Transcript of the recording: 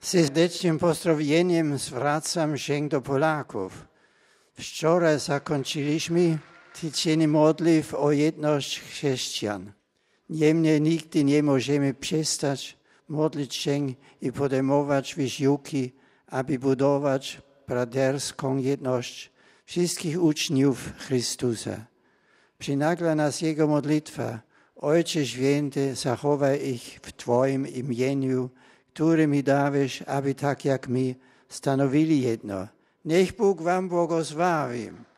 Serdecznym pozdrowieniem zwracam się do Polaków. Wczoraj zakończyliśmy tydzień modlitw o jedność chrześcijan. Niemniej nigdy nie możemy przestać modlić się i podejmować wysiłki, aby budować braterską jedność wszystkich uczniów Chrystusa. Przynagla nas Jego modlitwa: Ojcze Święty, zachowaj ich w Twoim imieniu, które mi dałeś, aby tak jak my stanowili jedno. Niech Bóg wam błogosławi.